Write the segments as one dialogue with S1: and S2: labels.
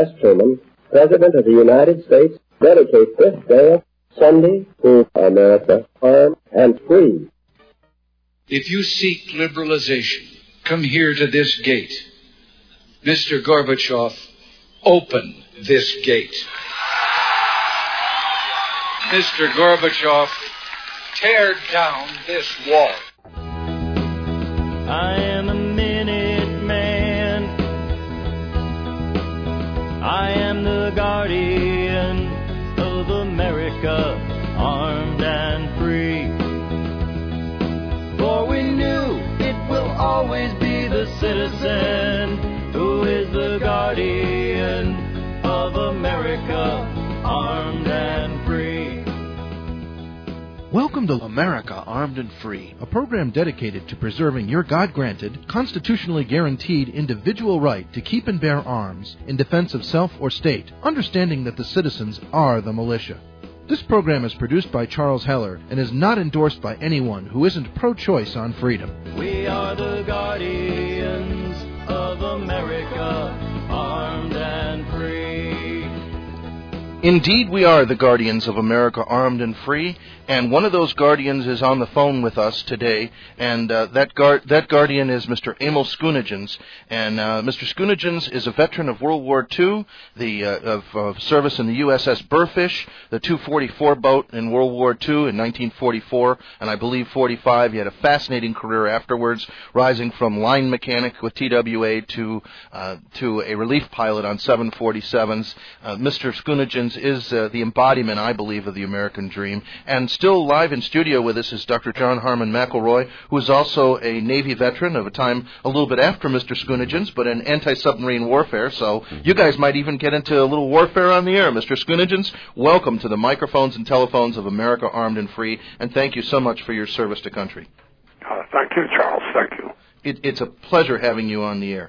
S1: S. Truman, President of the United States, dedicates this day, Sunday, to America, armed and free.
S2: If you seek liberalization, come here to this gate. Mr. Gorbachev, open this gate. Mr. Gorbachev, tear down this wall.
S3: I am a minute man. I am the guardian of America, armed and free. For we knew it will always be the citizen who is the guardian of America, armed and free.
S4: Welcome to America Armed and Free, a program dedicated to preserving your God-granted, constitutionally guaranteed individual right to keep and bear arms in defense of self or state, understanding that the citizens are the militia. This program is produced by Charles Heller and is not endorsed by anyone who isn't pro-choice on freedom.
S3: We are the guardians of America, armed and free.
S4: Indeed, we are the guardians of America, armed and free, and one of those guardians is on the phone with us today, and that guardian is Mr. Emil Skoonagins, and Mr. Skoonagins is a veteran of World War II, of service in the USS Burfish, the 244 boat in World War II in 1944, and I believe 45. He had a fascinating career afterwards, rising from line mechanic with TWA to a relief pilot on 747s. Mr. Skoonagins is the embodiment, I believe, of the American dream. And still live in studio with us is Dr. John Harmon McElroy, who is also a Navy veteran of a time a little bit after Mr. Skoonagins, but in anti-submarine warfare. So you guys might even get into a little warfare on the air. Mr. Skoonagins, welcome to the microphones and telephones of America Armed and Free, and thank you so much for your service to country.
S5: Thank you, Charles. Thank you.
S4: It's a pleasure having you on the air.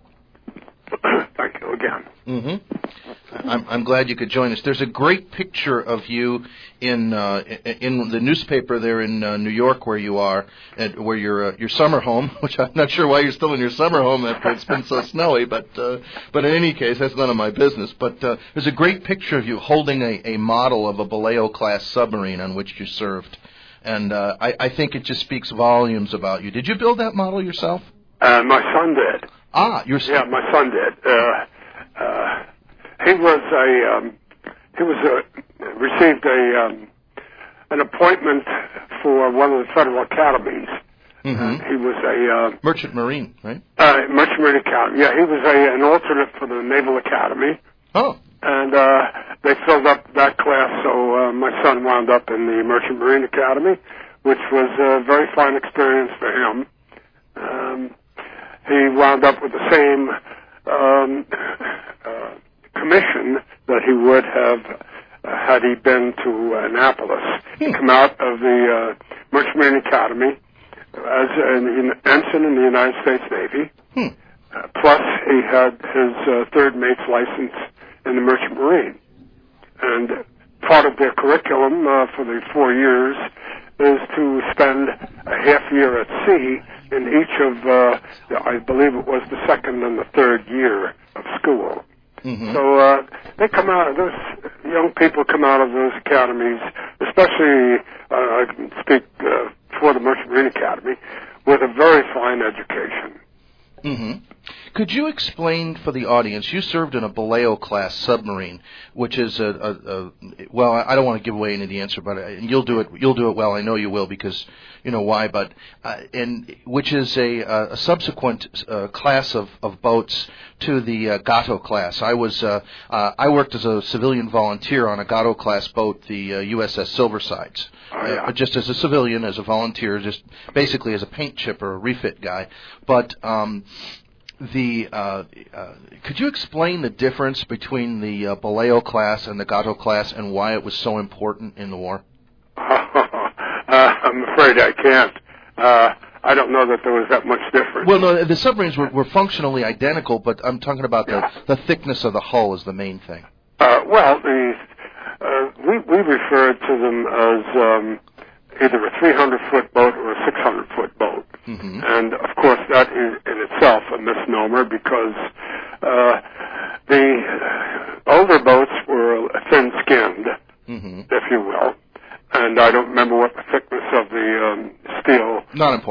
S5: Thank you again.
S4: Mm-hmm. I'm glad you could join us. There's a great picture of you in the newspaper there in New York, where you are, where your summer home. Which I'm not sure why you're still in your summer home after it's been so snowy. But in any case, that's none of my business. But there's a great picture of you holding a model of a Baleo class submarine on which you served, and I think it just speaks volumes about you. Did you build that model yourself?
S5: My son did.
S4: Yeah,
S5: my son did. He received an appointment for one of the federal academies.
S4: Mm-hmm.
S5: He was a
S4: Merchant Marine, right?
S5: Merchant Marine Academy. Yeah, he was an alternate for the Naval Academy.
S4: Oh.
S5: And they filled up that class, so my son wound up in the Merchant Marine Academy, which was a very fine experience for him. He wound up with the same commission that he would have had he been to Annapolis. He came out of the Merchant Marine Academy as an ensign in the United States Navy. Plus, he had his third mate's license in the Merchant Marine. And part of their curriculum for the 4 years is to spend a half year at sea in each of, I believe it was the second and the third year of school.
S4: Mm-hmm.
S5: So they come out, those young people come out of those academies, especially, I can speak for the Merchant Marine Academy, with a very fine education.
S4: Mm-hmm. Could you explain for the audience, you served in a Baleo class submarine, which is well, I don't want to give away any of the answer, but you'll do it well. I know you will, because you know why, but and which is a subsequent class of boats to the Gato class. I worked as a civilian volunteer on a Gato class boat, the USS Silversides. Just as a civilian, as a volunteer, just basically as a paint chipper, a refit guy. But could you explain the difference between the Baleo class and the Gato class, and why it was so important in the war?
S5: I'm afraid I can't. I don't know that there was that much difference.
S4: Well, no, the submarines were functionally identical, but I'm talking about the thickness of the hull is the main thing.
S5: Well, we referred to them as either a 300-foot boat or a 600-foot boat.
S4: Mm-hmm.
S5: And, of course, that is in itself a misnomer, because the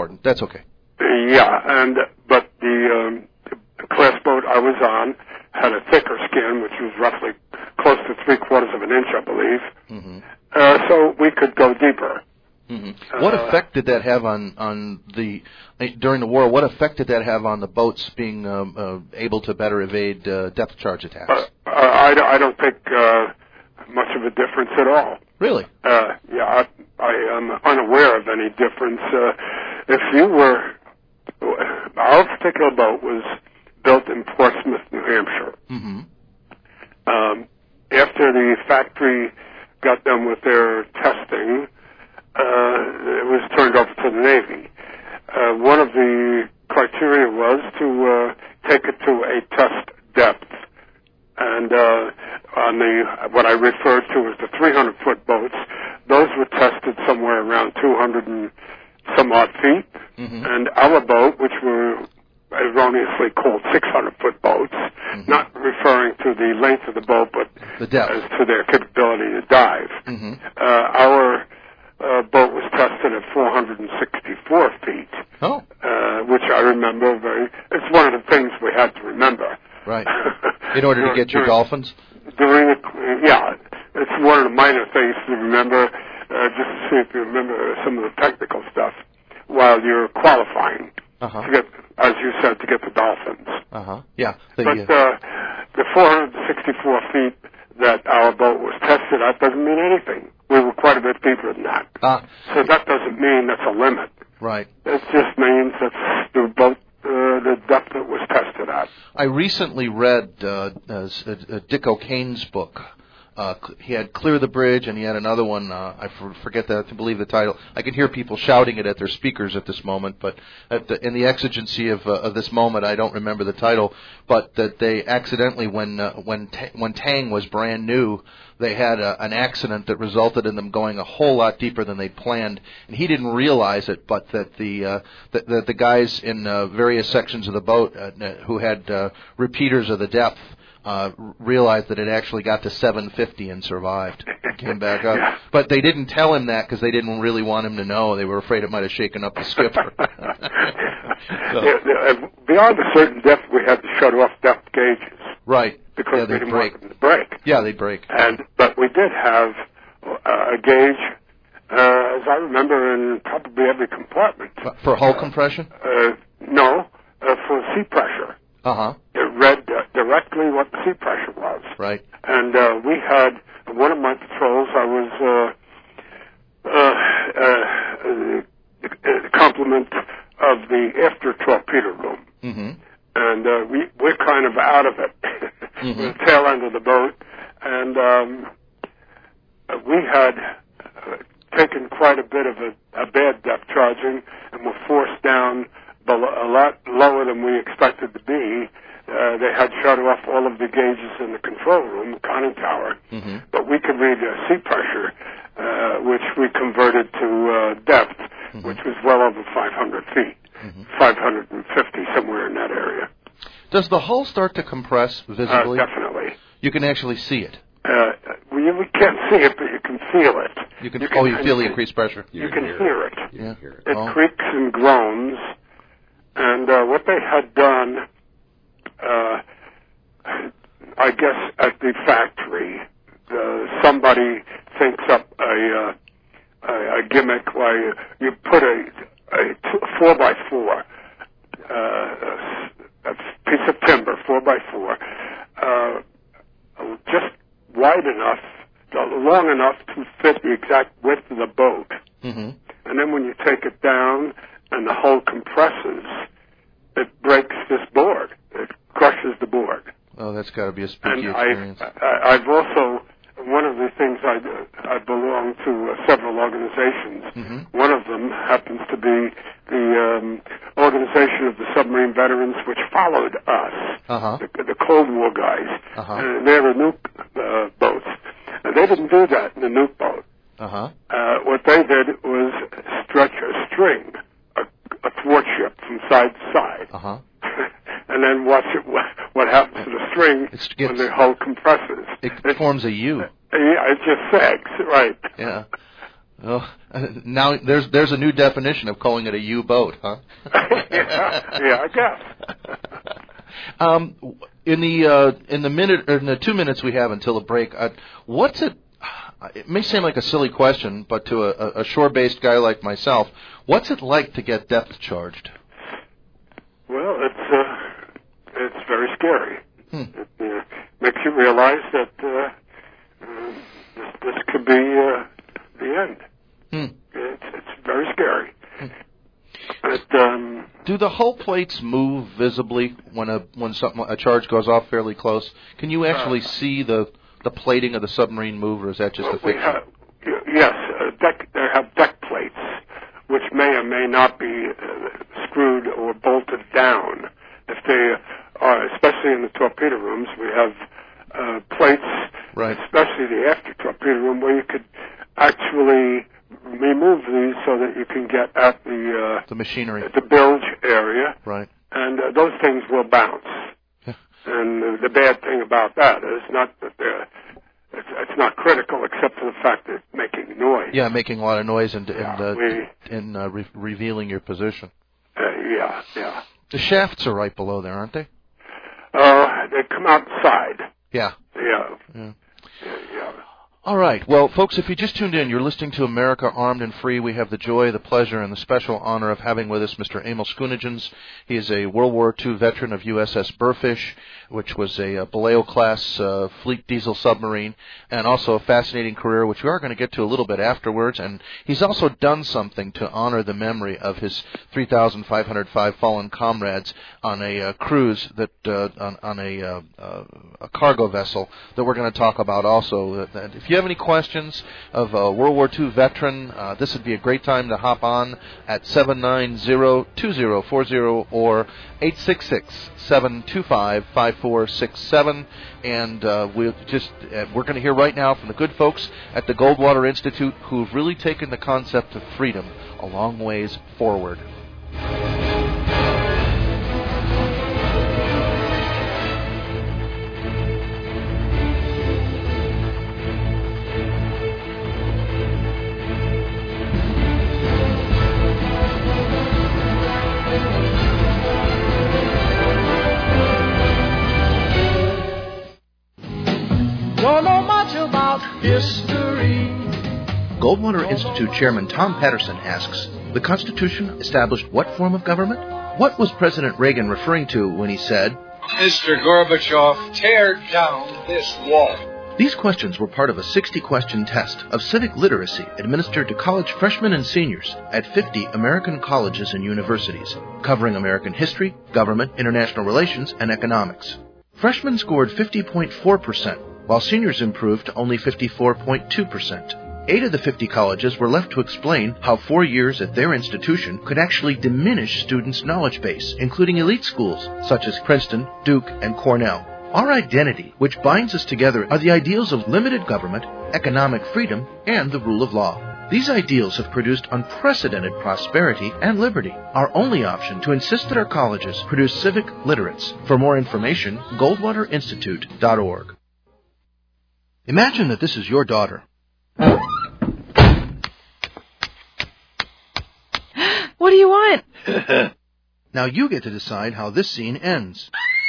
S4: important. That's okay.
S5: But the class boat I was on had a thicker skin, which was roughly close to 3/4 of an inch, I believe.
S4: Mm-hmm.
S5: So we could go deeper.
S4: Mm-hmm. What effect did that have on the during the war? What effect did that have on the boats being able to better evade depth charge attacks?
S5: I don't think much of a difference at all.
S4: Really?
S5: I am unaware of any difference. If you were, our particular boat was built in Portsmouth, New Hampshire.
S4: Mm-hmm.
S5: After the factory got done with their testing, it was turned over to the Navy. One of the criteria was to take it to a test depth. And on what I referred to as the 300-foot boats, those were tested somewhere around 200 and some odd feet.
S4: Mm-hmm.
S5: And our boat, which were erroneously called 600-foot boats,
S4: mm-hmm.
S5: not referring to the length of the boat, but
S4: the depth.
S5: as to their capability to dive.
S4: Mm-hmm.
S5: Our boat was tested at 464 feet, which I remember it's one of the things we had to remember.
S4: Right. In order to get your dolphins?
S5: It's one of the minor things to remember, just to see if you remember some of the technical stuff while you're qualifying to get, as you said, to get the dolphins.
S4: Yeah.
S5: But the 464 feet that our boat was tested at doesn't mean anything. We were quite a bit deeper than that. So that doesn't mean that's a limit.
S4: Right.
S5: It just means that's the boat, the depth it was tested at.
S4: I recently read Dick O'Kane's book. He had Clear the Bridge, and he had another one. I forget that. I believe the title. I can hear people shouting it at their speakers at this moment, but in the exigency of this moment, I don't remember the title. But that they accidentally, when Tang was brand new, they had an accident that resulted in them going a whole lot deeper than they planned, and he didn't realize it. But that the guys in various sections of the boat who had repeaters of the depth. Realized that it actually got to 750 and survived and came back up.
S5: Yeah.
S4: But they didn't tell him that because they didn't really want him to know. They were afraid it might have shaken up the skipper.
S5: Beyond a certain depth, we had to shut off depth gauges.
S4: Right.
S5: Because we didn't want them to break.
S4: Yeah, they break.
S5: But we did have a gauge, as I remember, in probably every compartment.
S4: For hull compression?
S5: No, for sea pressure. It read directly what the sea pressure was.
S4: Right.
S5: And we had, one of my patrols, I was complement of the after torpedo room.
S4: Mm-hmm.
S5: And we're kind of out of it,
S4: mm-hmm.
S5: the tail end of the boat. And we had taken quite a bit of a bad depth charging and were forced down a lot lower than we expected to be. They had shut off all of the gauges in the control room, conning tower,
S4: mm-hmm.
S5: but we could read sea pressure, which we converted to depth,
S4: mm-hmm.
S5: which was well over 500 feet, mm-hmm. 550, somewhere in that area.
S4: Does the hull start to compress visibly?
S5: Definitely.
S4: You can actually see it.
S5: We can't see it, but you can feel it.
S4: You feel the increased pressure.
S5: You can hear it.
S4: Yeah.
S5: It creaks and groans. And what they had done, I guess at the factory, somebody thinks up a gimmick where you put a 4x4, a piece of timber, 4x4, just wide enough, long enough to fit the exact width of the boat.
S4: Mm-hmm.
S5: And then when you take it down and the hull compresses, it breaks this board. It crushes the board.
S4: Oh, that's got to be a spooky
S5: experience.
S4: experience.
S5: I've also, one of the things I belong to several organizations.
S4: Mm-hmm.
S5: One of them happens to be the Organization of the Submarine Veterans, which followed us, the Cold War guys. And they were nuke boats. And they didn't do that in the nuke boat. What they did was stretch a string, a thwartship from side to side, and then watch what happens to the string when the hull compresses.
S4: It forms a U.
S5: Yeah, it just sags, right.
S4: Yeah. Oh, now there's a new definition of calling it a U-boat, huh?
S5: yeah, I guess.
S4: In the 2 minutes we have until the break, what's it? It may seem like a silly question, but to a shore-based guy like myself, what's it like to get depth charged?
S5: Well, it's very scary. It makes you realize that this could be the end. It's very scary.
S4: Do the hull plates move visibly when a charge goes off fairly close? Can you actually see the plating of the submarine move, or is that just a fiction?
S5: Yes, they have deck plates, which may or may not be screwed or bolted down. If they are, especially in the torpedo rooms, we have plates,
S4: right,
S5: especially the after torpedo room, where you could actually remove these so that you can get at the
S4: machinery,
S5: the bilge area,
S4: right,
S5: and those things will bounce. And the bad thing about that is not that it's not critical, except for the fact that it's making noise.
S4: Yeah, making a lot of noise and revealing your position.
S5: Yeah.
S4: The shafts are right below there, aren't they?
S5: They come outside.
S4: Yeah.
S5: Yeah.
S4: All right. Well, folks, if you just tuned in, you're listening to America Armed and Free. We have the joy, the pleasure, and the special honor of having with us Mr. Emil Schoonijens. He is a World War II veteran of USS Burfish, which was a Baleo-class fleet diesel submarine, and also a fascinating career, which we are going to get to a little bit afterwards. And he's also done something to honor the memory of his 3,505 fallen comrades on a cruise that on a cargo vessel that we're going to talk about also. If you have any questions of a World War II veteran, this would be a great time to hop on at 790-2040 or 866-725-5467. And we're going to hear right now from the good folks at the Goldwater Institute, who've really taken the concept of freedom a long ways forward.
S3: Don't know much about history.
S4: Goldwater Institute Chairman Tom Patterson asks, the Constitution established what form of government? What was President Reagan referring to when he said,
S2: Mr. Gorbachev, tear down this wall?
S4: These questions were part of a 60-question test of civic literacy administered to college freshmen and seniors at 50 American colleges and universities, covering American history, government, international relations, and economics. Freshmen scored 50.4%, while seniors improved to only 54.2%. 8 of the 50 colleges were left to explain how 4 years at their institution could actually diminish students' knowledge base, including elite schools such as Princeton, Duke, and Cornell. Our identity, which binds us together, are the ideals of limited government, economic freedom, and the rule of law. These ideals have produced unprecedented prosperity and liberty. Our only option to insist that our colleges produce civic literates. For more information, goldwaterinstitute.org. Imagine that this is your daughter.
S6: What do you want?
S4: Now you get to decide how this scene ends.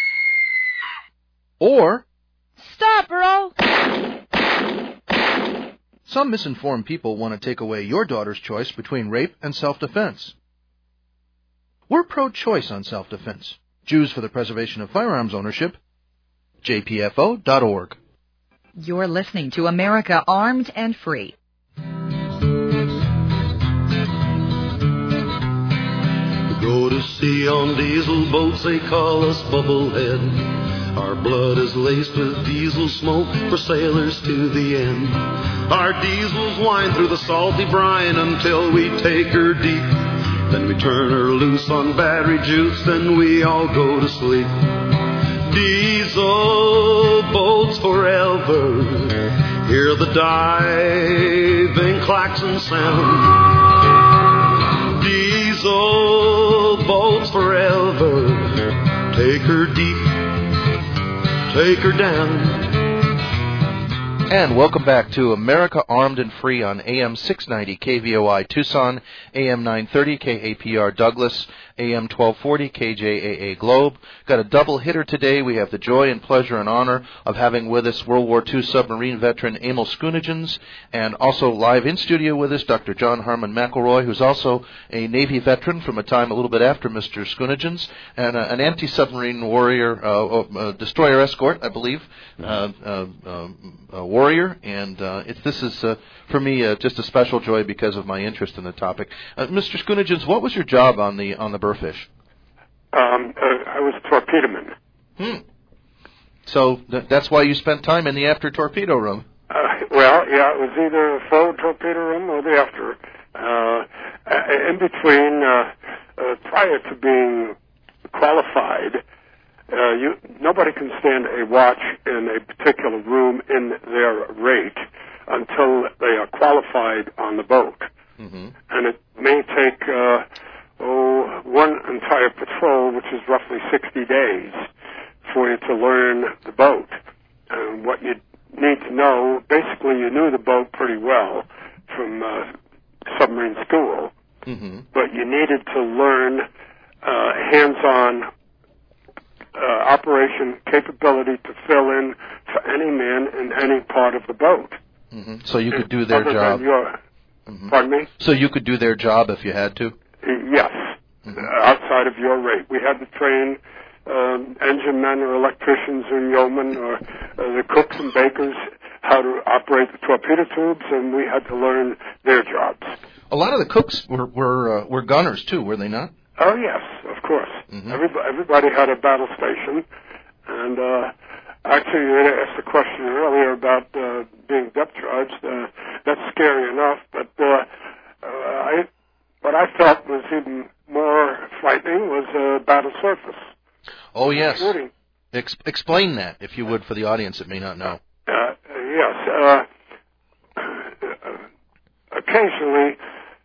S4: Or...
S6: Stop, Earl!
S4: Some misinformed people want to take away your daughter's choice between rape and self-defense. We're pro-choice on self-defense. Jews for the Preservation of Firearms Ownership. JPFO.org.
S6: You're listening to America Armed and Free.
S7: We go to sea on diesel boats, they call us Bubblehead. Our blood is laced with diesel smoke for sailors to the end. Our diesels wind through the salty brine until we take her deep. Then we turn her loose on battery juice, then we all go to sleep. Diesel boats forever, hear the diving klaxon sound. Diesel boats forever, take her deep, take her down.
S4: And welcome back to America Armed and Free on AM 690 KVOI Tucson, AM 930 KAPR Douglas, AM 1240 KJAA Globe. Got a double hitter today. We have the joy and pleasure and honor of having with us World War II submarine veteran Emil Schoonijens, and also live in studio with us Dr. John Harmon McElroy, who's also a Navy veteran from a time a little bit after Mr. Schoonijens, and an anti-submarine warrior, destroyer escort, I believe, warrior, and this is for me just a special joy because of my interest in the topic. Mr. Schoonijens, what was your job on the Burfish?
S5: I was a torpedoman.
S4: So that's why you spent time in the after torpedo room.
S5: Well, yeah, it was either the forward torpedo room or the after. In between, prior to being qualified, nobody can stand a watch in a particular room in their rate until they are qualified on the boat. Mm-hmm. And it may take one entire patrol, which is roughly 60 days, for you to learn the boat. And what you need to know, basically you knew the boat pretty well from submarine school, mm-hmm. but you needed to learn hands-on operation capability to fill in for any man in any part of the boat.
S4: Mm-hmm. So you could do their job.
S5: Mm-hmm. Pardon me?
S4: So you could do their job if you had to?
S5: Yes, mm-hmm. Outside of your rate. We had to train engine men or electricians or yeomen or the cooks and bakers how to operate the torpedo tubes, and we had to learn their jobs.
S4: A lot of the cooks were gunners too, were they not?
S5: Oh yes, of course. Mm-hmm. Everybody had a battle station, and actually you asked a question earlier about being depth charged. That's scary enough, but what I felt was even more frightening was battle surface. Oh
S4: yes. Explain that, if you would, for the audience that may not know.
S5: Yes. Occasionally,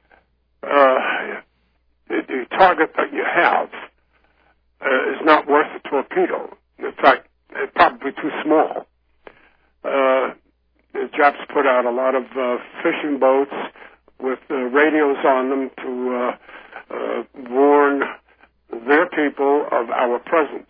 S5: the target that you have is not worth a torpedo. In fact, it's probably too small. The Japs put out a lot of fishing boats with radios on them to warn their people of our presence.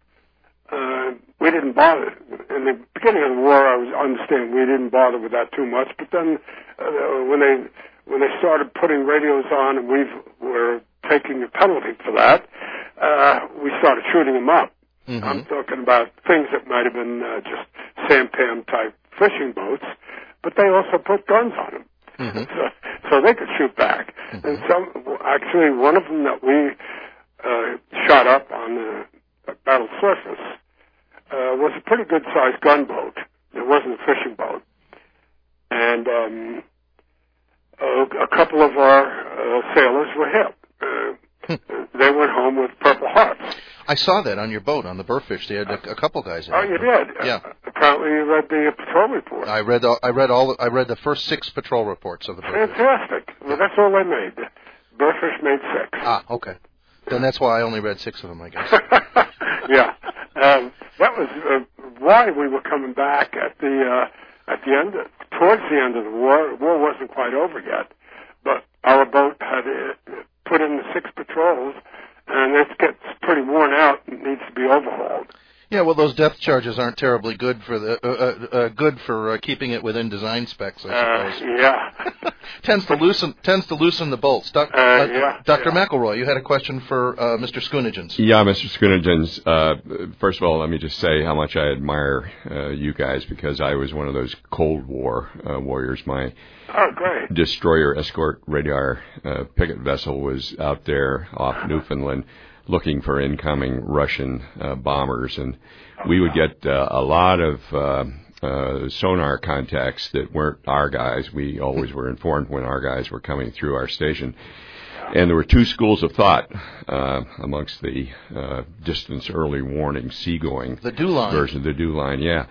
S5: We didn't bother. In the beginning of the war, I understand we didn't bother with that too much, but then when they started putting radios on and we were taking a penalty for that, we started shooting them up. Mm-hmm. I'm talking about things that might have been just sampan type fishing boats, but they also put guns on them. Mm-hmm. So they could shoot back. Mm-hmm. And actually one of them that we shot up on the battle surface was a pretty good sized gunboat. It wasn't a fishing boat. And a couple of our sailors were hit. They went home with Purple Hearts.
S4: I saw that on your boat, on the Burfish. They had a couple guys in it.
S5: Oh, you did?
S4: Yeah.
S5: Apparently you read the patrol report.
S4: I read the first 6 patrol reports of the Burfish.
S5: Fantastic. Well, that's all they made. Burfish made 6.
S4: Ah, okay. Then that's why I only read 6 of them, I guess.
S5: Yeah. That was why we were coming back at the end, towards the end of the war. The war wasn't quite over yet, but our boat had put in the 6 patrols, and it gets pretty worn out and needs to be overhauled.
S4: Yeah, well, those depth charges aren't terribly good for the keeping it within design specs, I suppose.
S5: Yeah.
S4: tends to loosen the bolts. Dr. McElroy, you had a question for Mr. Schoonijens.
S8: Yeah, Mr. Schoonijens. First of all, let me just say how much I admire you guys, because I was one of those Cold War warriors. My destroyer escort radar picket vessel was out there off Newfoundland, looking for incoming Russian bombers, and we would get a lot of sonar contacts that weren't our guys. We always were informed when our guys were coming through our station. And there were 2 schools of thought amongst the distance early warning seagoing
S4: the DEW line.
S8: version, the DEW line, yeah.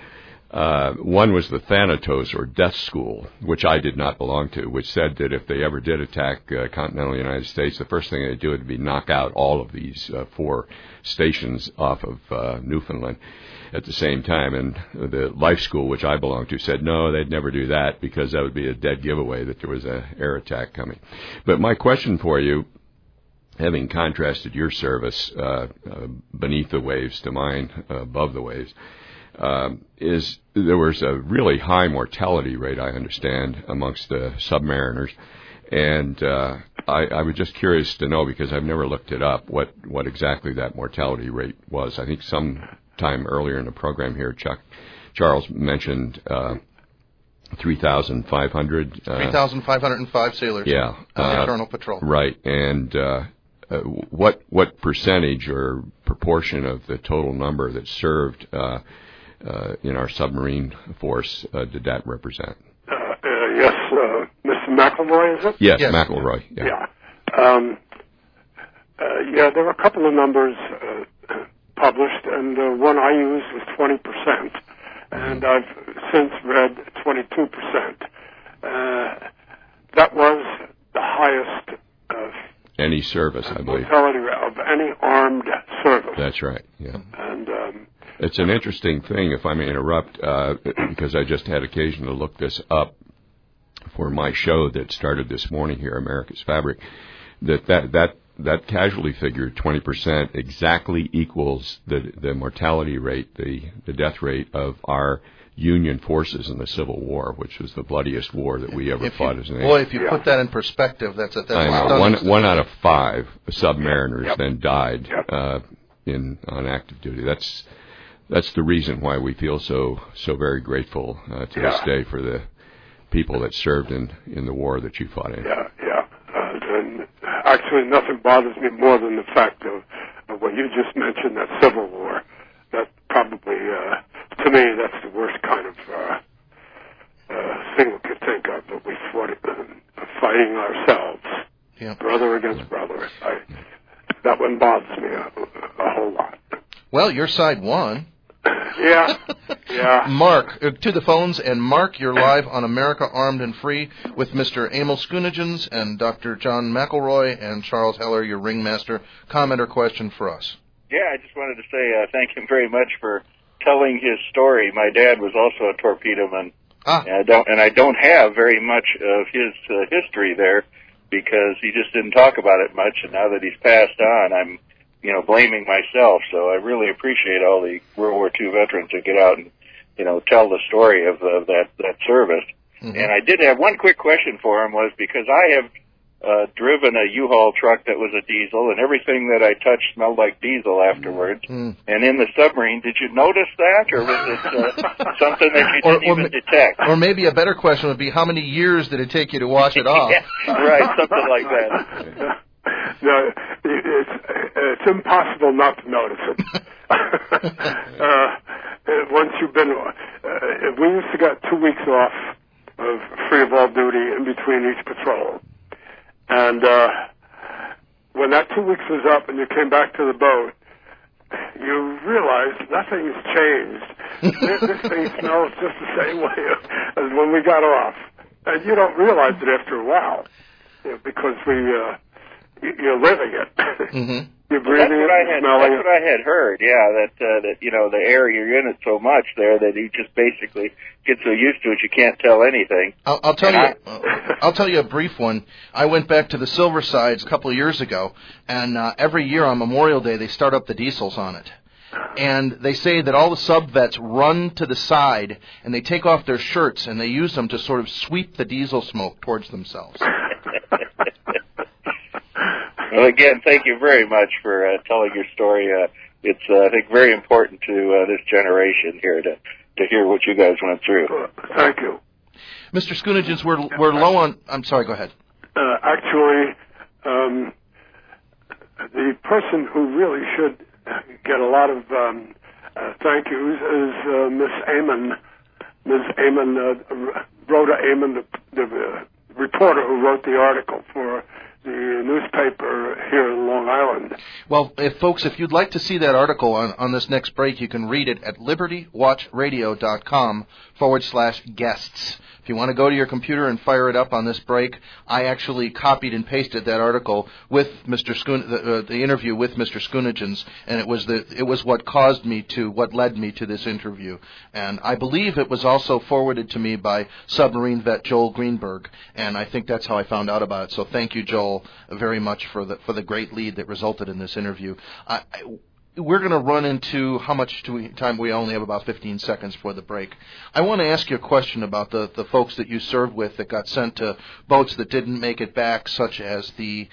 S8: One was the Thanatos, or Death School, which I did not belong to, which said that if they ever did attack continental United States, the first thing they'd do would be knock out all of these 4 stations off of Newfoundland at the same time. And the Life School, which I belonged to, said no, they'd never do that because that would be a dead giveaway that there was an air attack coming. But my question for you, having contrasted your service beneath the waves to mine above the waves, is there was a really high mortality rate, I understand, amongst the submariners. And I was just curious to know, because I've never looked it up, what exactly that mortality rate was. I think some time earlier in the program here, Charles mentioned 3,500.
S4: 3,505 sailors.
S8: Yeah.
S4: On the Eternal Patrol.
S8: Right. And what percentage or proportion of the total number that served in our submarine force did that represent?
S5: Yes, Mr. McElroy, is it?
S8: Yes, McElroy.
S5: Yeah. There were a couple of numbers published, and the one I used was 20%, and I've since read 22%. That was the highest
S8: any service, I believe.
S5: Mortality of any armed service.
S8: That's right. Yeah.
S5: And
S8: it's an interesting thing, if I may interrupt, because I just had occasion to look this up for my show that started this morning here, America's Fabric. That casualty figure, 20%, exactly equals the mortality rate, the death rate of our Union forces in the Civil War, which was the bloodiest war that we ever fought as a nation.
S4: Boy, if you put that in perspective, that's
S8: one out of 5 submariners then died on active duty. That's the reason why we feel so very grateful to this day for the people that served in the war that you fought in.
S5: And actually, nothing bothers me more than the fact of what you just mentioned, that Civil War. That probably, to me, that's the worst kind of thing we could think of, that we fought fighting ourselves, brother against brother. That one bothers me a whole lot.
S4: Well, your side won.
S5: Yeah.
S4: Mark, to the phones, and Mark, you're live on America Armed and Free with Mr. Emil Schoonigens and Dr. John McElroy and Charles Heller, your ringmaster. Comment or question for us?
S9: Yeah, I just wanted to say thank him very much for telling his story. My dad was also a torpedoman, and I don't have very much of his history there because he just didn't talk about it much, and now that he's passed on, I'm blaming myself. So I really appreciate all the World War II veterans that get out and, tell the story of that service. Mm-hmm. And I did have one quick question for him, was because I have driven a U-Haul truck that was a diesel, and everything that I touched smelled like diesel afterwards. Mm. And in the submarine, did you notice that, or was it something that you didn't even detect?
S4: Or maybe a better question would be, how many years did it take you to wash it off?
S9: Right, something like that.
S5: No, it's impossible not to notice it. Once you've been, we used to get 2 weeks off of free of all duty in between each patrol. And when that 2 weeks was up and you came back to the boat, you realized nothing's changed. This thing smells just the same way as when we got off. And you don't realize it after a while, because you're living it. Mm-hmm. You're breathing it, smelling it.
S9: That's what I had heard, that the air, you're in it so much there that you just basically get so used to it you can't tell anything.
S4: I'll tell you a brief one. I went back to the Silver Sides a couple of years ago, and every year on Memorial Day they start up the diesels on it. And they say that all the sub-vets run to the side and they take off their shirts and they use them to sort of sweep the diesel smoke towards themselves.
S9: Well, again, thank you very much for telling your story. It's, I think, very important to this generation here to hear what you guys went through.
S5: Thank you.
S4: Mr. Schoonigens, we're low on... I'm sorry, go ahead.
S5: Actually, the person who really should get a lot of thank yous is Miss Amon. Ms. Amon, Rhoda Amon, the reporter who wrote the article for the newspaper here in Long Island.
S4: Well, if you'd like to see that article on this next break, you can read it at libertywatchradio.com/guests. If you want to go to your computer and fire it up on this break, I actually copied and pasted that article with Mr. the interview with Mr. Skoonijens, and it was what led me to this interview. And I believe it was also forwarded to me by submarine vet Joel Greenberg, and I think that's how I found out about it. So thank you, Joel, very much for the great lead that resulted in this interview. We're going to run into how much time we only have about 15 seconds for the break. I want to ask you a question about the folks that you served with that got sent to boats that didn't make it back, such as the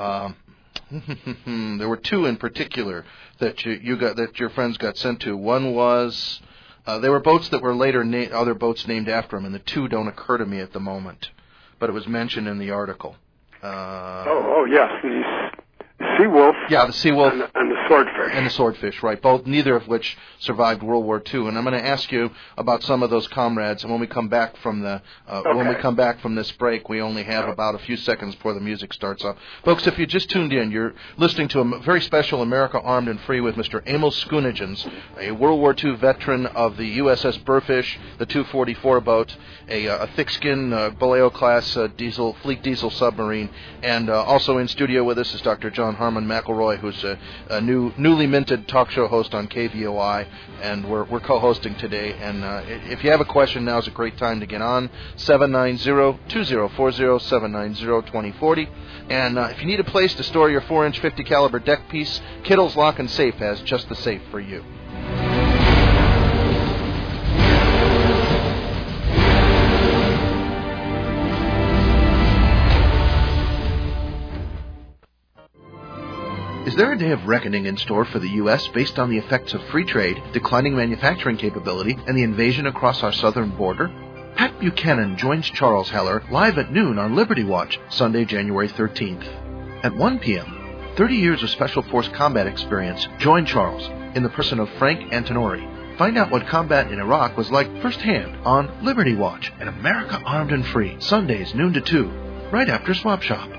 S4: there were two in particular that your friends got sent to. One was they were boats that were later other boats named after them, and the two don't occur to me at the moment, but it was mentioned in the article.
S5: Yes, the Seawolf.
S4: Yeah, the Seawolf
S5: and the Swordfish.
S4: And the Swordfish, right? Neither of which survived World War II. And I'm going to ask you about some of those comrades. And when we come back from this break, we only have about a few seconds before the music starts up. Folks, if you just tuned in, you're listening to a very special America Armed and Free with Mr. Emil Skoonijens, a World War II veteran of the USS Burfish, the 244 boat, a thick-skin Vallejo class fleet diesel submarine, and also in studio with us is Dr. John Harmon McElroy, who's a newly minted talk show host on KVOI, and we're co-hosting today. And if you have a question, now's a great time to get on, 790-2040, 790-2040. And if you need a place to store your 4-inch 50 caliber deck piece, Kittle's Lock and Safe has just the safe for you. Is there a day of reckoning in store for the U.S. based on the effects of free trade, declining manufacturing capability, and the invasion across our southern border? Pat Buchanan joins Charles Heller live at noon on Liberty Watch, Sunday, January 13th. At 1 p.m., 30 years of Special Force combat experience. Join Charles in the person of Frank Antonori. Find out what combat in Iraq was like firsthand on Liberty Watch and America Armed and Free, Sundays, noon to 2, right after Swap Shop.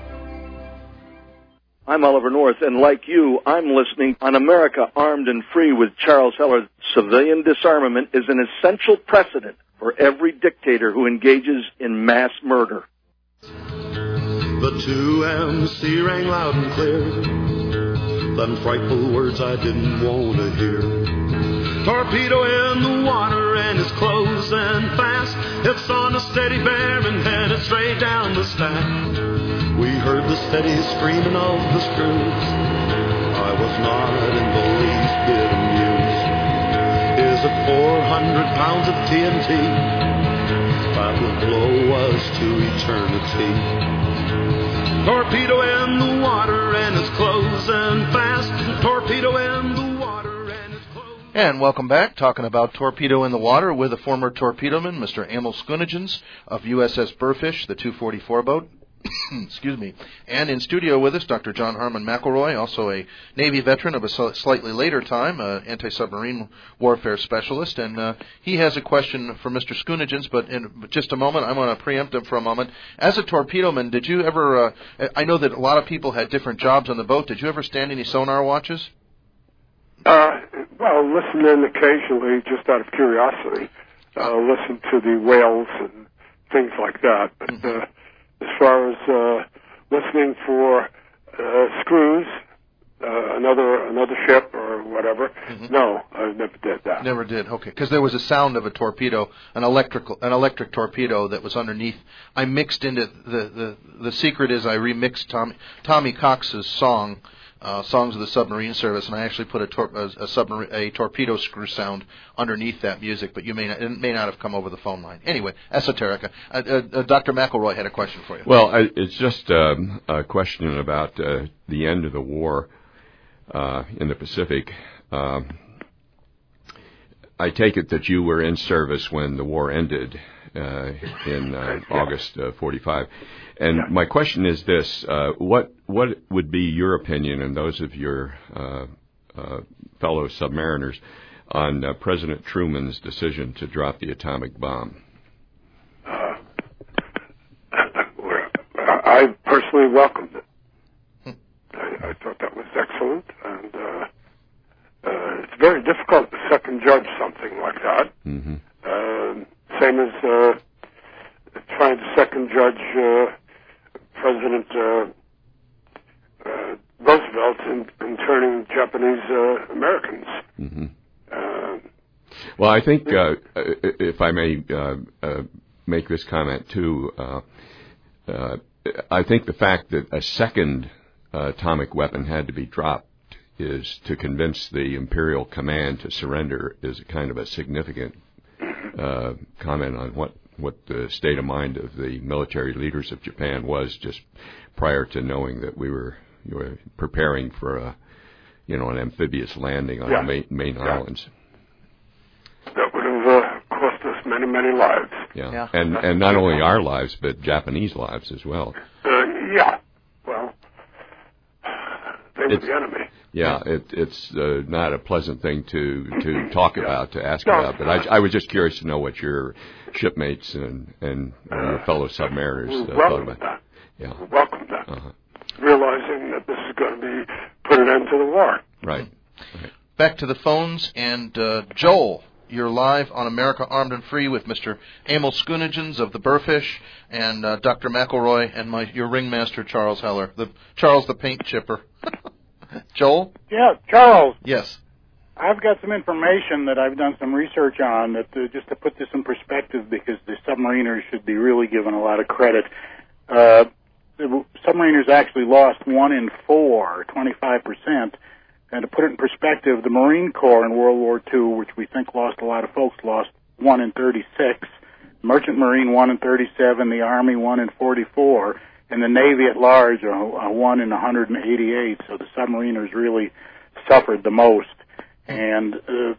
S10: I'm Oliver North, and like you, I'm listening on America Armed and Free with Charles Heller. Civilian disarmament is an essential precedent for every dictator who engages in mass murder.
S7: The 2MC rang loud and clear, them frightful words I didn't want to hear. Torpedo in the water and it's closing fast. It's on a steady bear and headed straight down the stack. We heard the steady screaming of the screws. I was not in the least bit amused. Is it 400 pounds of TNT? That will blow us to eternity. Torpedo in the water and it's closing fast. Torpedo in the water and it's closing.
S4: And welcome back, talking about torpedo in the water with a former torpedoman, Mr. Emil Skoonijens of USS Burfish, the 244 boat. Excuse me. And in studio with us, Dr. John Harmon McElroy, also a Navy veteran of a slightly later time, anti-submarine warfare specialist. And he has a question for Mr. Skoonijens, but in just a moment, I'm going to preempt him for a moment. As a torpedoman, did you ever, I know that a lot of people had different jobs on the boat. Did you ever stand any sonar watches?
S5: Well, listen in occasionally, just out of curiosity. Listen to the whales and things like that. But as far as listening for screws, another ship or whatever, no, I never did that.
S4: Never did. Okay, because there was a sound of a torpedo, an electric torpedo that was underneath. I mixed into the secret is I remixed Tommy Cox's song. Songs of the Submarine Service, and I actually put a torpedo screw sound underneath that music, but it may not have come over the phone line. Anyway, esoterica. Dr. McElroy had a question for you.
S8: Well, it's just a question about the end of the war in the Pacific. I take it that you were in service when the war ended in August 45. And my question is this, what would be your opinion and those of your fellow submariners on President Truman's decision to drop the atomic bomb?
S5: I personally welcomed it. thought that was excellent, and it's very difficult to second judge something like that.
S8: Mm-hmm.
S5: Same as trying to second judge President Roosevelt in turning Japanese Americans.
S8: Mm-hmm. Well, I think if I may make this comment too, I think the fact that a second atomic weapon had to be dropped is to convince the Imperial Command to surrender is a kind of a significant comment on what the state of mind of the military leaders of Japan was just prior to knowing that you were preparing for an amphibious landing on the main islands.
S5: That would have cost us many, many lives.
S8: Yeah. And not only our lives, but Japanese lives as well.
S5: Well, they were the enemy.
S8: Yeah, it's not a pleasant thing to talk about, to ask about. But I was just curious to know what your shipmates and your fellow submariners thought about that. Yeah,
S5: welcome that. Realizing that this is going to be put an end to the war.
S8: Right.
S4: Back to the phones, and Joel, you're live on America Armed and Free with Mr. Emil Skoonagins of the Burfish and Dr. McElroy and your ringmaster, Charles Heller, Charles the Paint Chipper. Joel?
S11: Yeah, Charles.
S4: Yes.
S11: I've got some information that I've done some research on that just to put this in perspective, because the submariners should be really given a lot of credit. The submariners actually lost 1 in 4, 25%. And to put it in perspective, the Marine Corps in World War II, which we think lost a lot of folks, lost 1 in 36. Merchant Marine 1 in 37, the Army 1 in 44. And the Navy at large, 1 in 188. So the submariners really suffered the most. And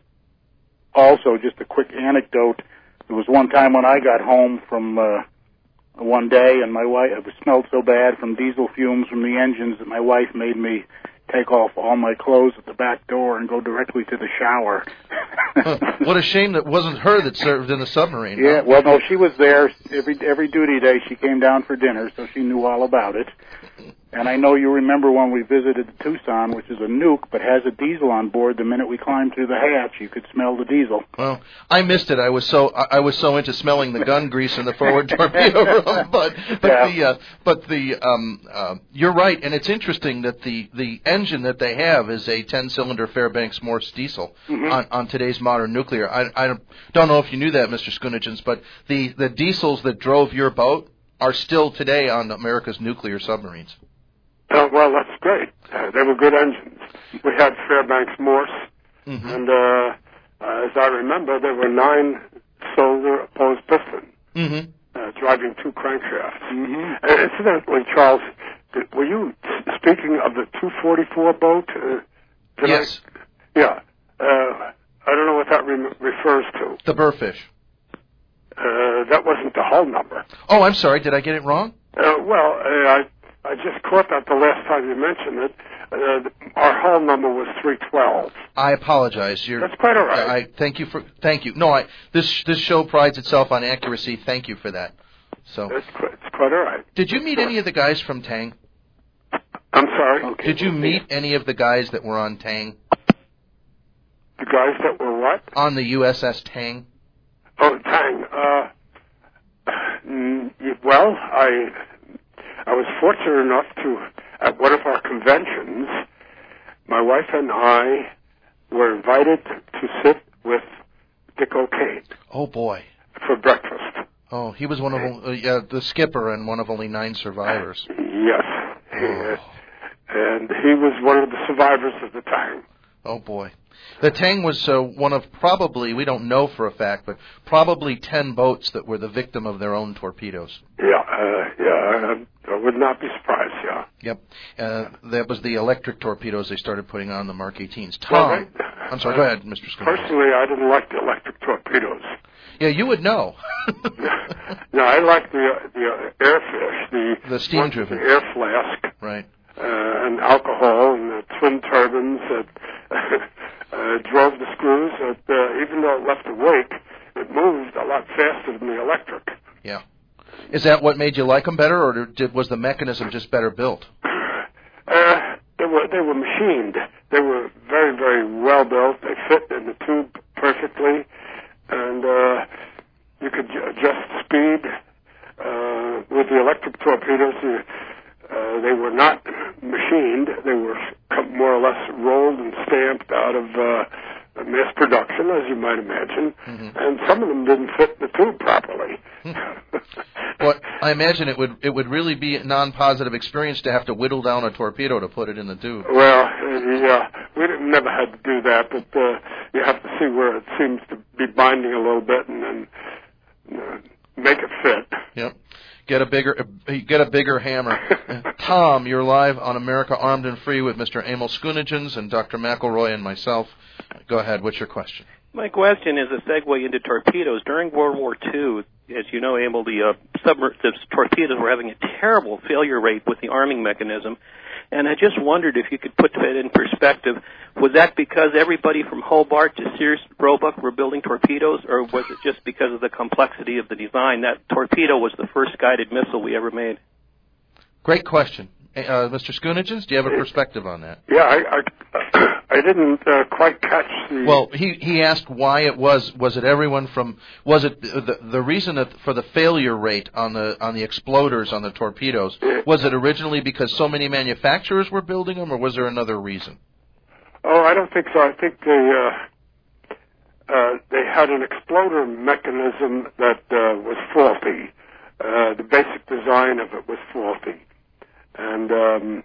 S11: also, just a quick anecdote. There was one time when I got home from one day, and my wife, it smelled so bad from diesel fumes from the engines that my wife made me take off all my clothes at the back door and go directly to the shower.
S4: What a shame that wasn't her that served in the submarine.
S11: Yeah,
S4: huh?
S11: Well, no, she was there every duty day. She came down for dinner, so she knew all about it. And I know you remember when we visited the Tucson, which is a nuke, but has a diesel on board. The minute we climbed through the hatch, you could smell the diesel.
S4: Well, I missed it. I was so into smelling the gun grease in the forward torpedo room. But you're right, and it's interesting that the engine that they have is a 10-cylinder Fairbanks Morse diesel on today's modern nuclear. I don't know if you knew that, Mr. Skoonagins, but the diesels that drove your boat are still today on America's nuclear submarines.
S5: Well, that's great. They were good engines. We had Fairbanks Morse, and as I remember, they were 9-cylinder opposed piston, driving 2 crankshafts. Incidentally, Charles, were you speaking of the 244 boat?
S4: Yes.
S5: Yeah. I don't know what that refers to.
S4: The Burfish.
S5: That wasn't the hull number.
S4: Oh, I'm sorry. Did I get it wrong?
S5: I just caught that the last time you mentioned it. Our hull number was 312.
S4: I apologize.
S5: That's quite all right.
S4: Thank you. No, this show prides itself on accuracy. Thank you for that. So
S5: it's quite all right.
S4: Did you meet any of the guys from Tang?
S5: I'm sorry? Okay.
S4: Did you meet any of the guys that were on Tang?
S5: The guys that were what?
S4: On the USS Tang.
S5: Oh, Tang. Well, I was fortunate enough to, at one of our conventions, my wife and I were invited to sit with Dick O'Kane.
S4: Oh, boy.
S5: For breakfast.
S4: Oh, he was one of the skipper and one of only 9 survivors.
S5: Yes. Oh. And he was one of the survivors of the Tang.
S4: Oh, boy. The Tang was one of probably, we don't know for a fact, but probably 10 boats that were the victim of their own torpedoes.
S5: Yeah, I would not be surprised, yeah.
S4: Yep. That was the electric torpedoes they started putting on the Mark 18s. Tom, I'm sorry, go ahead, Mr. Skoonagins.
S5: Personally, I didn't like the electric torpedoes.
S4: Yeah, you would know.
S5: No, I like the airfish, the
S4: steam-driven
S5: air flask.
S4: Right.
S5: And alcohol and the twin turbines that drove the screws. Even though it left a wake, it moved a lot faster than the electric.
S4: Yeah. Is that what made you like them better, or was the mechanism just better built?
S5: They they were machined. They were very, very well built. They fit in the tube perfectly, and you could adjust the speed with the electric torpedoes. They were not machined. They were more or less rolled and stamped out of mass production, as you might imagine, and some of them didn't fit the tube properly.
S4: Well, I imagine it would really be a non-positive experience to have to whittle down a torpedo to put it in the tube.
S5: Well, yeah, we never had to do that, but you have to see where it seems to be binding a little bit and then make it fit.
S4: Yep. Get a bigger hammer. Tom, you're live on America Armed and Free with Mr. Emil Skoonagins and Dr. McElroy and myself. Go ahead. What's your question?
S12: My question is a segue into torpedoes. During World War II, as you know, Emil, the torpedoes were having a terrible failure rate with the arming mechanism. And I just wondered if you could put that in perspective. Was that because everybody from Hobart to Sears Roebuck were building torpedoes, or was it just because of the complexity of the design? That torpedo was the first guided missile we ever made.
S4: Great question. Mr. Skoonagins, do you have a perspective on that?
S5: Yeah, I didn't quite catch the...
S4: Well, he asked why it was. Was it everyone from... Was it the reason for the failure rate on the exploders on the torpedoes? Was it originally because so many manufacturers were building them, or was there another reason?
S5: Oh, I don't think so. I think they had an exploder mechanism that was faulty. The basic design of it was faulty. And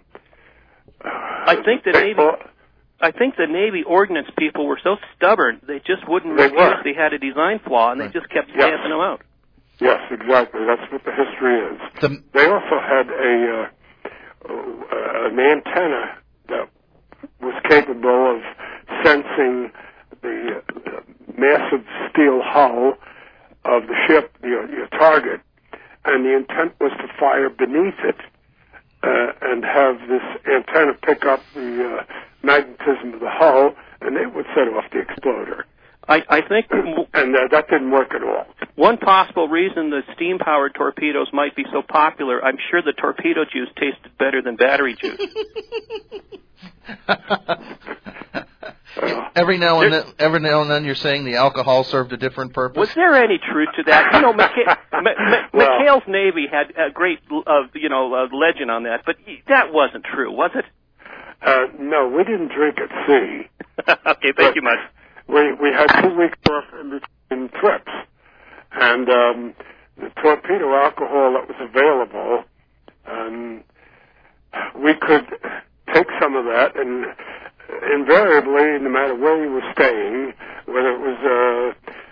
S12: I think the Navy ordnance people were so stubborn they just wouldn't refuse they had a design flaw, and they just kept stamping them out.
S5: Yes, exactly. That's what the history is. They also had an antenna that was capable of sensing the massive steel hull of the ship, your target, and the intent was to fire beneath it. And have this antenna pick up the magnetism of the hull, and it would set off the exploder.
S12: I think...
S5: And that didn't work at all.
S12: One possible reason the steam-powered torpedoes might be so popular, I'm sure the torpedo juice tasted better than battery juice.
S4: Every now and then you're saying the alcohol served a different purpose?
S12: Was there any truth to that? You know, McHale's Navy had a great legend on that, but that wasn't true, was it?
S5: No, we didn't drink at sea.
S12: Okay, thank you much.
S5: We had 2 weeks off in between trips, and the torpedo alcohol that was available, we could take some of that, and invariably, no matter where you were staying, whether it was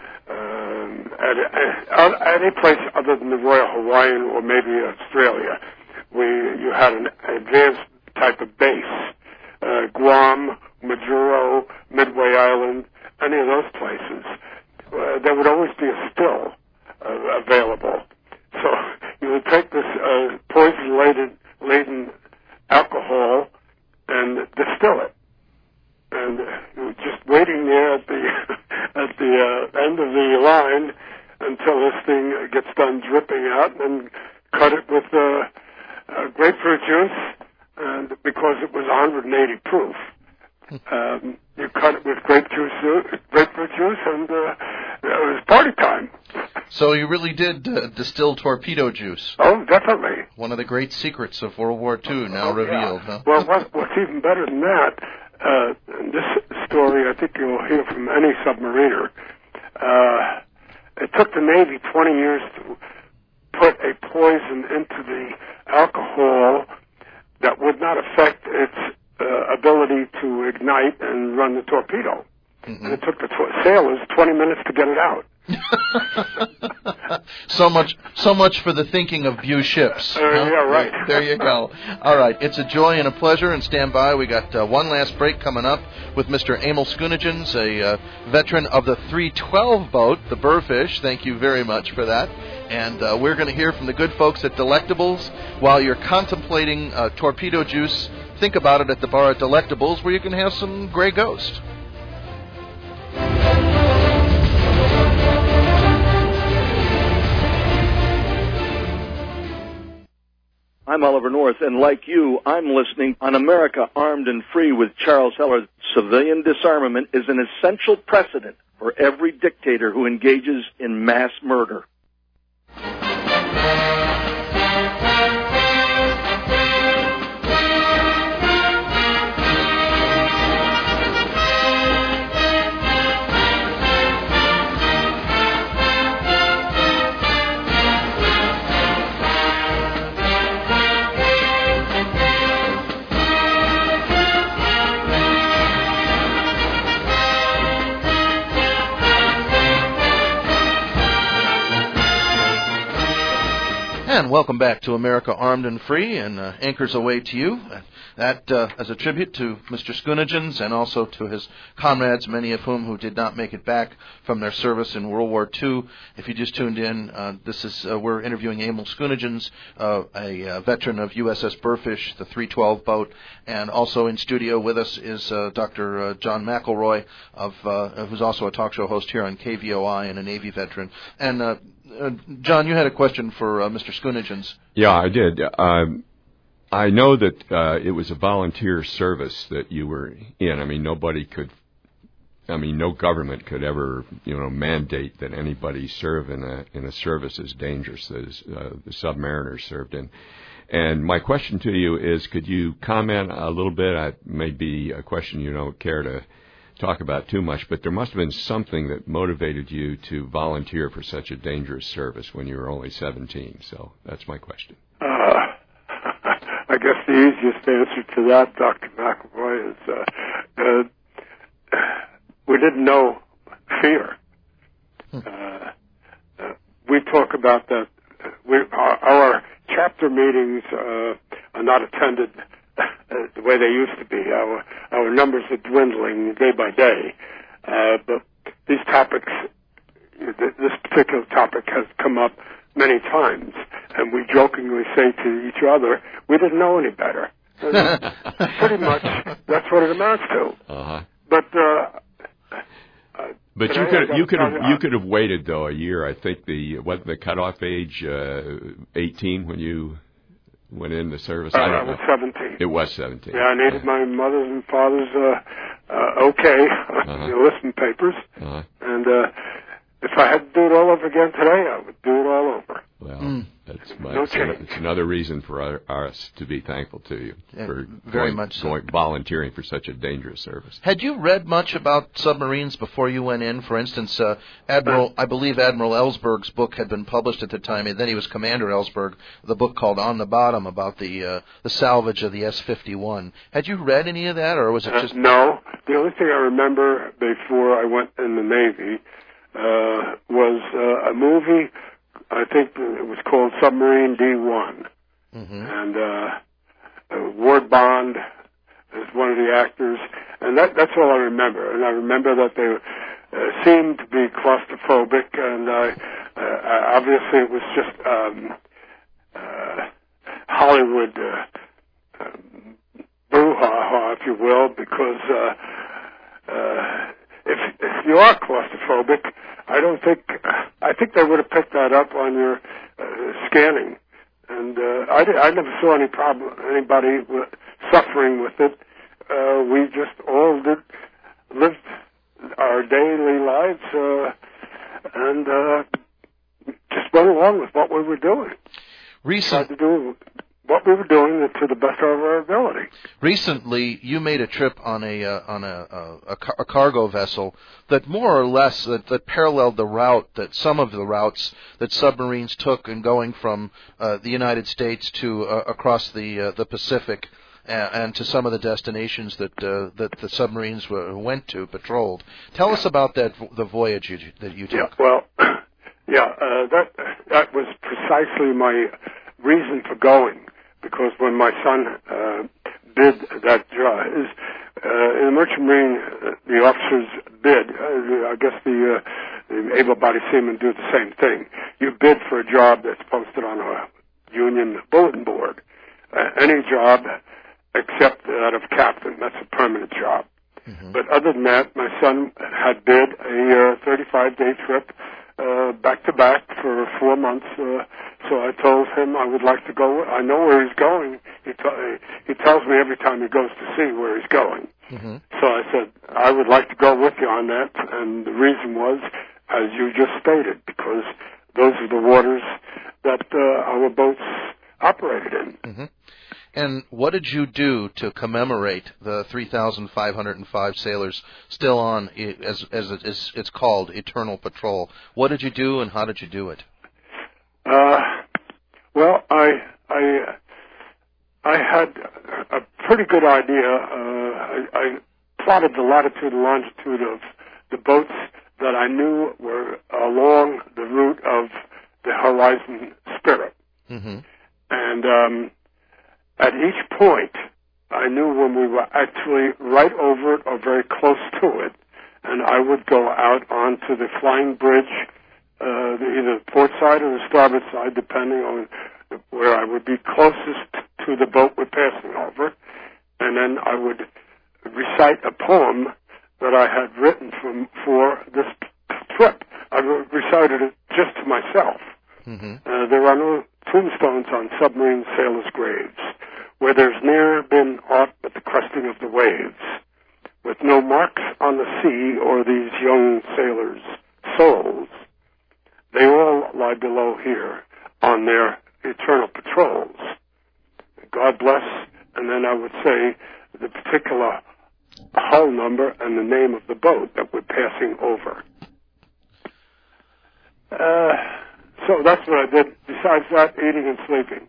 S5: at any place other than the Royal Hawaiian or maybe Australia, you had an advanced type of base, Guam, Majuro, Midway Island, any of those places. There would always be a still available. So you would take this poison-laden alcohol and distill it. And you were just waiting there at the end of the line until this thing gets done dripping out, and then cut it with grapefruit juice, and because it was 180 proof. You cut it with grapefruit juice, and it was party time.
S4: So you really did distill torpedo juice.
S5: Oh, definitely.
S4: One of the great secrets of World War II now revealed.
S5: Yeah.
S4: Huh?
S5: Well, what's even better than that, in this story, I think you'll hear from any submariner, it took the Navy 20 years to put a poison into the alcohol that would not affect its ability to ignite and run the torpedo. Mm-hmm. And it took the sailors 20 minutes to get it out.
S4: So much for the thinking of view ships.
S5: Yeah, right.
S4: There you go. All right, it's a joy and a pleasure, and stand by. We got one last break coming up with Mr. Emil Skoonagins, a veteran of the 312 boat, the Burrfish. Thank you very much for that. And we're going to hear from the good folks at Delectables. While you're contemplating torpedo juice, think about it at the bar at Delectables, where you can have some Grey Ghost.
S10: I'm Oliver North, and like you, I'm listening on America Armed and Free with Charles Heller. Civilian disarmament is an essential precedent for every dictator who engages in mass murder.
S4: And welcome back to America Armed and Free, and Anchors Away to you. That as a tribute to Mr. Schoonagins and also to his comrades, many of whom who did not make it back from their service in World War II. If you just tuned in, we're interviewing Emil Schoonagins, a veteran of USS Burfish, the 312 boat, and also in studio with us is Dr. John McElroy, who's also a talk show host here on KVOI and a Navy veteran. And John, you had a question for Mr. Schoonagins.
S8: Yeah, I did. I know that it was a volunteer service that you were in. I mean, no government could ever, mandate that anybody serve in a service as dangerous as the submariners served in. And my question to you is, could you comment a little bit? It may be a question you don't care to talk about too much, but there must have been something that motivated you to volunteer for such a dangerous service when you were only 17. So that's my question.
S5: I guess the easiest answer to that, Dr. McElroy, is we didn't know fear. We talk about that. Our chapter meetings are not attended the way they used to be. Our numbers are dwindling day by day. But these topics, this particular topic has come up many times, and we jokingly say to each other, we didn't know any better. Pretty much, that's what it amounts to.
S8: Uh-huh.
S5: But
S8: you could have waited though a year. I think the cutoff age 18 when you went into service. I don't know.
S5: Was 17.
S8: It was 17.
S5: Yeah, I needed my mother's and father's okay on the enlistment papers, and if I had to do it all over again today, I would do it all over.
S8: Well, it's another reason for us to be thankful to you for volunteering for such a dangerous service.
S4: Had you read much about submarines before you went in? For instance, I believe Admiral Ellsberg's book had been published at the time, and then he was Commander Ellsberg, the book called On the Bottom about the salvage of the S-51. Had you read any of that, or was it just...
S5: No. The only thing I remember before I went in the Navy was a movie. I think it was called Submarine D1. Mm-hmm. And Ward Bond is one of the actors. And that's all I remember. And I remember that they seemed to be claustrophobic. And obviously it was just Hollywood brouhaha, if you will, because if you are claustrophobic, I think they would have picked that up on your scanning, and I never saw anybody suffering with it. We just all lived our daily lives and just went along with what we were doing. Tried to do what we were doing to the best of our ability.
S4: Recently, you made a trip on a cargo vessel that more or less that paralleled some of the routes that submarines took in going from the United States to across the Pacific and to some of the destinations that the submarines went to, patrolled. Tell us about the voyage that you took.
S5: That was precisely my reason for going. Because when my son bid that job, in the Merchant Marine, the officers bid. I guess the able-bodied seamen do the same thing. You bid for a job that's posted on a union bulletin board. Any job except that of captain. That's a permanent job. Mm-hmm. But other than that, my son had bid a 35-day trip back-to-back for 4 months So I told him I would like to go. I know where he's going. He tells me every time he goes to sea where he's going.
S4: Mm-hmm.
S5: So I said, I would like to go with you on that. And the reason was, as you just stated, because those are the waters that our boats operated in.
S4: Mm-hmm. And what did you do to commemorate the 3,505 sailors still on, as it's called, Eternal Patrol? What did you do, and how did you do it?
S5: Well, I had a pretty good idea. I plotted the latitude and longitude of the boats that I knew were along the route of the Horizon Spirit.
S4: Mm-hmm.
S5: And at each point, I knew when we were actually right over it or very close to it, and I would go out onto the flying bridge, either the port side or the starboard side, depending on where I would be closest to the boat we're passing over, and then I would recite a poem that I had written for this trip. I recited it just to myself.
S4: Mm-hmm.
S5: There are no tombstones on submarine sailors' graves, where there's ne'er been aught but the cresting of the waves, with no marks on the sea or these young sailors' souls. They all lie below here on their eternal patrols. God bless, and then I would say the particular hull number and the name of the boat that we're passing over. So that's what I did. Besides that, eating and sleeping.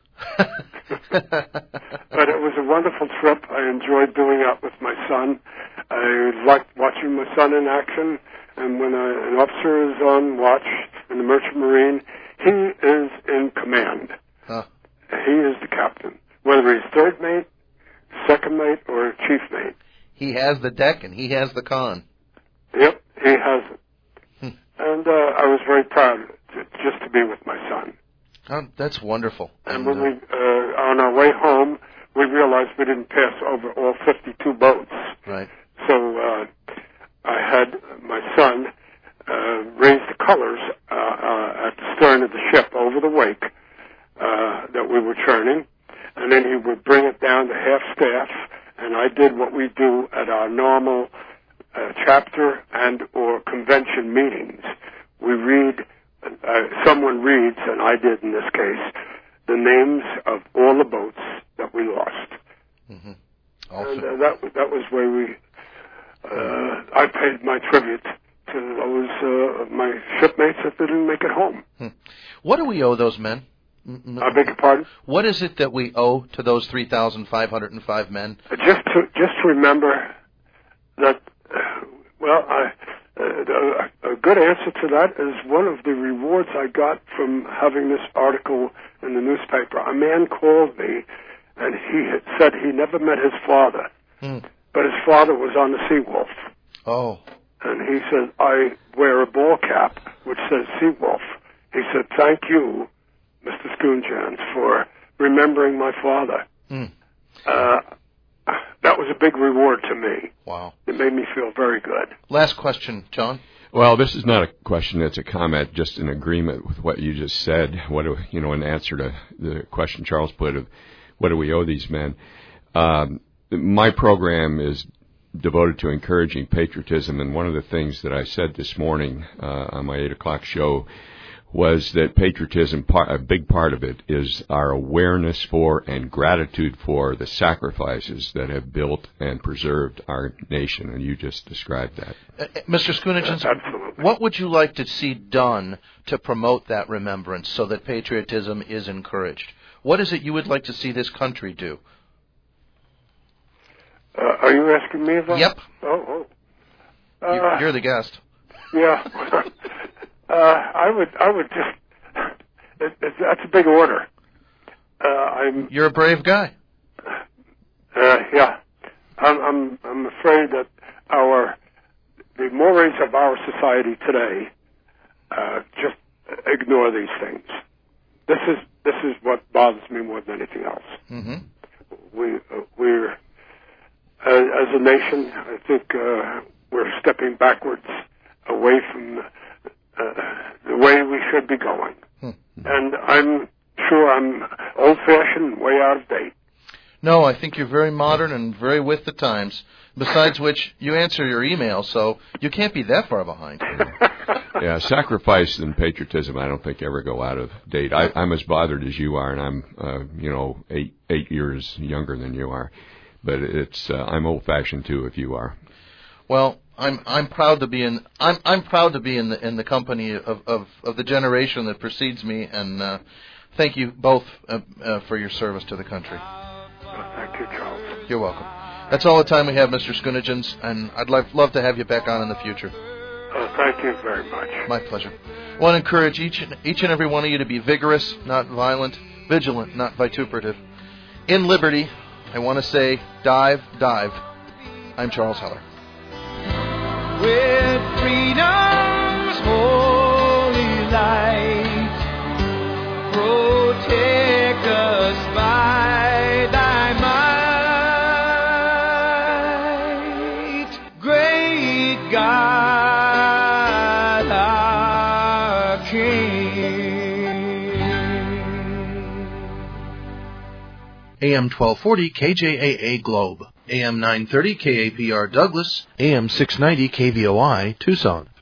S5: But it was a wonderful trip. I enjoyed doing it with my son. I liked watching my son in action. And when an officer is on watch in the Merchant Marine, he is in command.
S4: Huh.
S5: He is the captain, whether he's third mate, second mate, or chief mate.
S4: He has the deck and he has the con.
S5: Yep, he has it. And I was very proud just to be with my son.
S4: Oh, that's wonderful.
S5: And when we, on our way home, we realized we didn't pass over all 52 boats.
S4: Right.
S5: So I had my son raise the colors at the stern of the ship over the wake that we were churning, and then he would bring it down to half staff, and I did what we do at our normal chapter and or convention meetings. We read, someone reads, and I did in this case, the names of all the boats that we lost.
S4: Mm-hmm.
S5: And that was where we, I paid my tribute to those, my shipmates that didn't make it home.
S4: What do we owe those men?
S5: I beg your pardon?
S4: What is it that we owe to those 3,505 men?
S5: Just to remember that, a good answer to that is one of the rewards I got from having this article in the newspaper. A man called me, and he had said he never met his father, but his father was on the Seawolf.
S4: Oh.
S5: And he said, I wear a ball cap which says Seawolf. He said, thank you, Mr. Schoonjans, for remembering my father. That was a big reward to me.
S4: Wow.
S5: It made me feel very good.
S4: Last question, John.
S8: Well, this is not a question, it's a comment, just in agreement with what you just said. In answer to the question Charles put of what do we owe these men? My program is devoted to encouraging patriotism, and one of the things that I said this morning on my 8 o'clock show was that patriotism, a big part of it, is our awareness for and gratitude for the sacrifices that have built and preserved our nation, and you just described that.
S4: Mr. Schoonijans, what would you like to see done to promote that remembrance so that patriotism is encouraged? What is it you would like to see this country do?
S5: Are you asking me about?
S4: Yep.
S5: Oh.
S4: You're the guest.
S5: Yeah. I would just. That's a big order.
S4: You're a brave guy.
S5: Yeah. I'm afraid that the mores of our society today just ignore these things. This is what bothers me more than anything else.
S4: Mm-hmm.
S5: We're as a nation, I think we're stepping backwards away from the way we should be going. And I'm sure I'm old-fashioned, way out of date.
S4: No, I think you're very modern and very with the times. Besides which, you answer your email, so you can't be that far behind.
S8: Yeah, sacrifice and patriotism, I don't think ever go out of date. I'm as bothered as you are, and I'm, 8 years younger than you are. But I'm old-fashioned too, if you are.
S4: Well, I'm proud to be in the company of the generation that precedes me, and thank you both for your service to the country.
S5: Thank you, Charles.
S4: You're welcome. That's all the time we have, Mr. Schoonagins, and I'd love to have you back on in the future.
S5: Thank you very much.
S4: My pleasure. I want to encourage each and every one of you to be vigorous, not violent, vigilant, not vituperative. In liberty, I want to say, dive, dive. I'm Charles Heller.
S3: With freedom's holy light, protect us by thy might, great God, our King.
S4: AM 1240 KJAA Globe, AM 930 KAPR Douglas, AM 690 KVOI Tucson.